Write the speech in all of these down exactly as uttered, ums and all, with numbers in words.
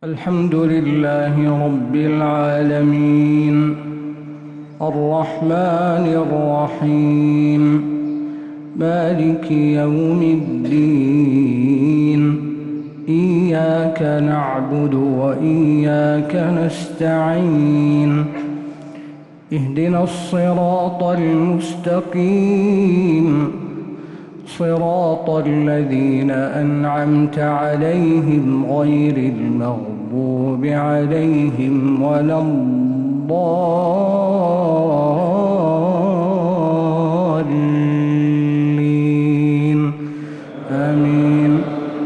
الحمد لله رب العالمين الرحمن الرحيم مالك يوم الدين إياك نعبد وإياك نستعين اهدنا الصراط المستقيم صراط الذين أنعمت عليهم غير المغضوب عليهم ولا الضالين آمين.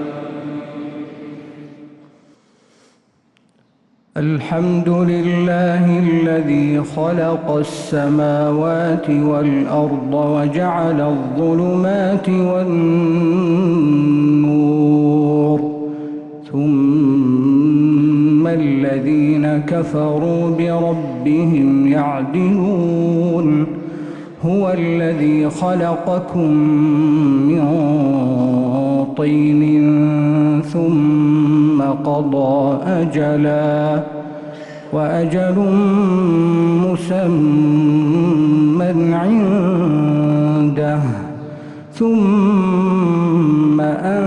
الحمد لله الذي خلق السماوات والأرض وجعل الظلمات والنور ثم الذين كفروا بربهم يعدلون هو الذي خلقكم من طين ثم قضى أجلا وأجل مسمى عنده ثم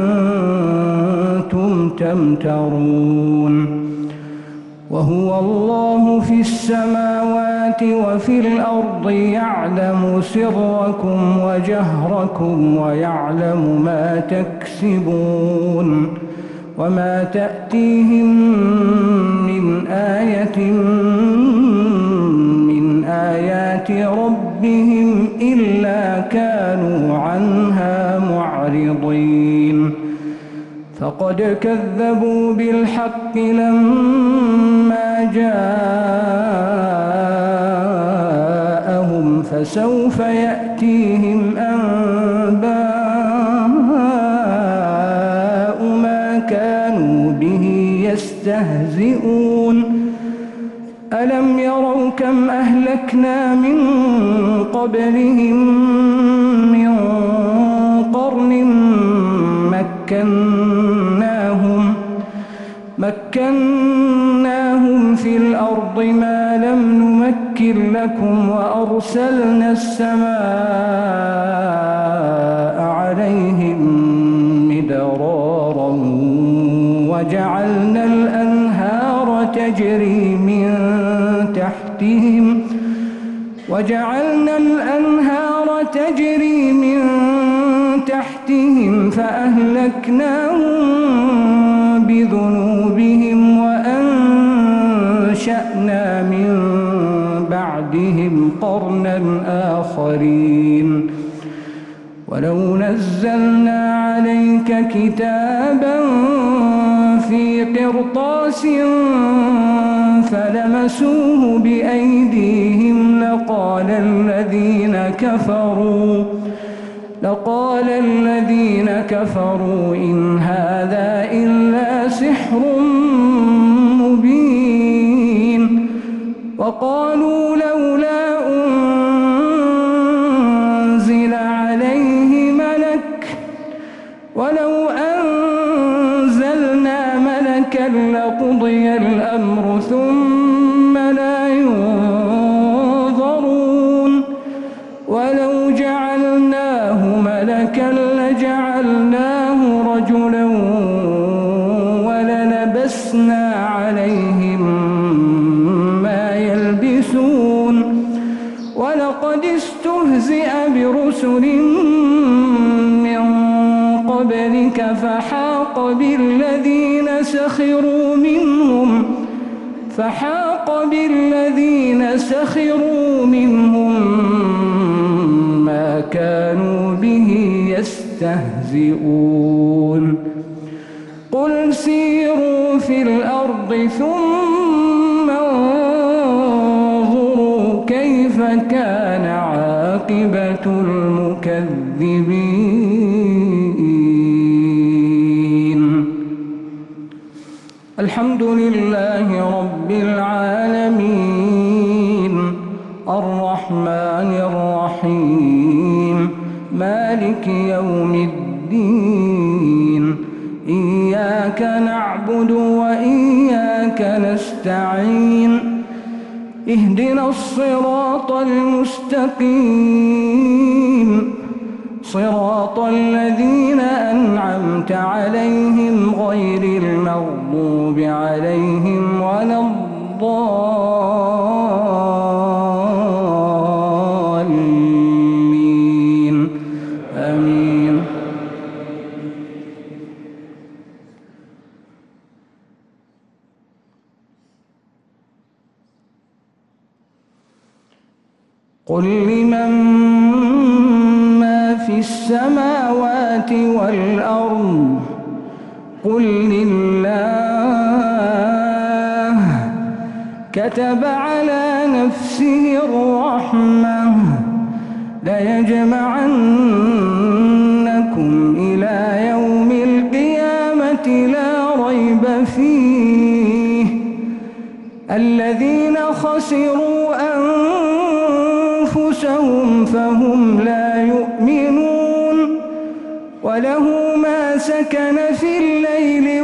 أنتم تمترون وهو الله في السماوات وفي الأرض يعلم سركم وجهركم ويعلم ما تكسبون وما تأتيهم من آية من آيات ربهم إلا كانوا عنها معرضين فقد كذبوا بالحق لما جاءهم فسوف يأتيهم أنباء ما كانوا به يستهزئون ألم يروا كم أهلكنا من قبلهم من قرن مكناهم مكناهم في الأرض ما لم نمكن لكم وأرسلنا السماء عليهم مدرارا وجعلنا الأنهار تجري من تحتهم وجعلنا الأنهار تجري من تحتهم فأهلكناهم بذنوبهم وأنشأنا من بعدهم قرنا آخرين ولو نزلنا عليك كتابا في قرطاس فلمسوه بأيديهم لقال الذين كفروا لقال الذين كفروا إن هذا إلا سحر مبين وقالوا لولا أنزل عليه ملك ولو أنزلنا ملكا لقضي الأمر ثم لا ينظرون ولو جعلناه ملكا لجعلناه رجلا وللبسنا عليهم ما يلبسون ولقد استهزئ برسل من قبلك فحاق بالذين سخروا منهم فحاق بالذين سخروا منهم ما كانوا به يستهزئون قل سيروا في الأرض ثم انظروا كيف كان عاقبة المكذبين. الحمد لله رب العالمين الرحمن الرحيم مالك يوم الدين إياك نعبد وإياك وإياك نستعين اهدنا الصراط المستقيم صراط الذين أنعمت عليهم غير المغضوب عليهم ولا الضالين آمين. قل لمن ما في السماوات والأرض قل لله كتب على نفسه الرحمة ليجمعنكم إلى يوم القيامة لا ريب فيه الذين خسروا أنفسهم فهم لا يؤمنون وله ما سكن في الليل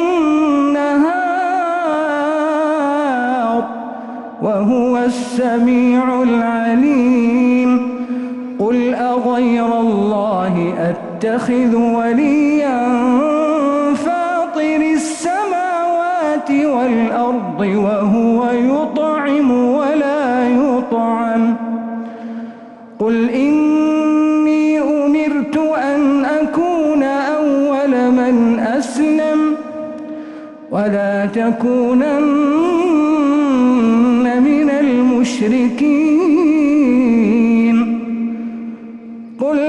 والنهار وهو السميع العليم. قل أغير الله أتخذ وليا فاطر السماوات والأرض وهو يطعم ولا يطعم قل إني أمرت أن أكون أول من أسلم ولا تكونن من المشركين قل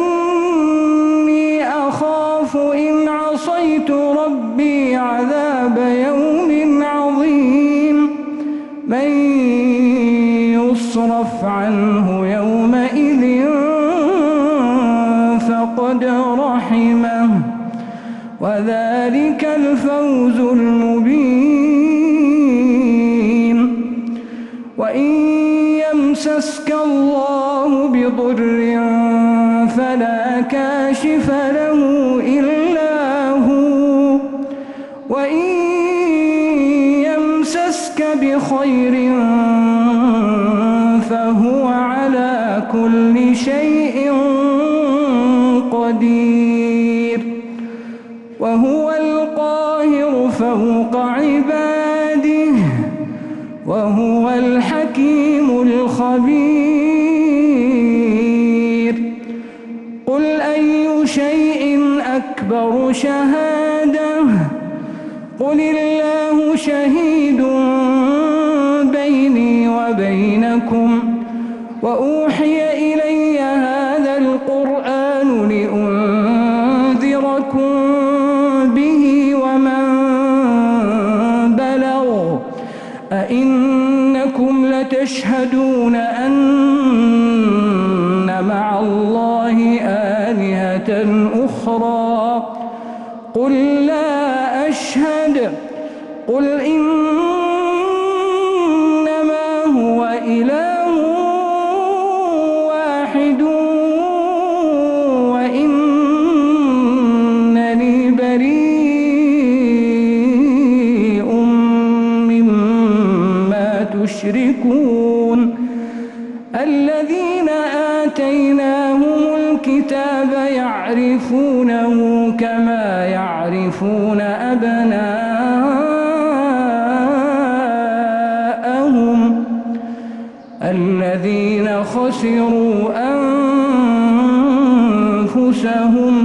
إني أخاف إن عصيت ربي عذاب يوم عظيم من يصرف عنه يومئذ فقد رحمه وذلك الفوز المبين. وإن يمسسك الله بضر فلا كاشف له إلا هو وإن يمسسك بخير فهو على كل شيء قدير وهو القاهر فوق عباده وهو الحكيم الخبير. قل أي شيء أكبر شهادة قل الله شهيد بيني وبينكم وأوحي إلي هذا القرآن لأنذركم به ومن بلغ أئنكم لتشهدون أن مع الله آلهة أخرى قل لا أشهد قل إنما هو إله واحد وإنني بريء مما تشركون. الذين آتيناهم الكتاب يعرفونه كما يعرفون أبناءهم الذين خسروا أنفسهم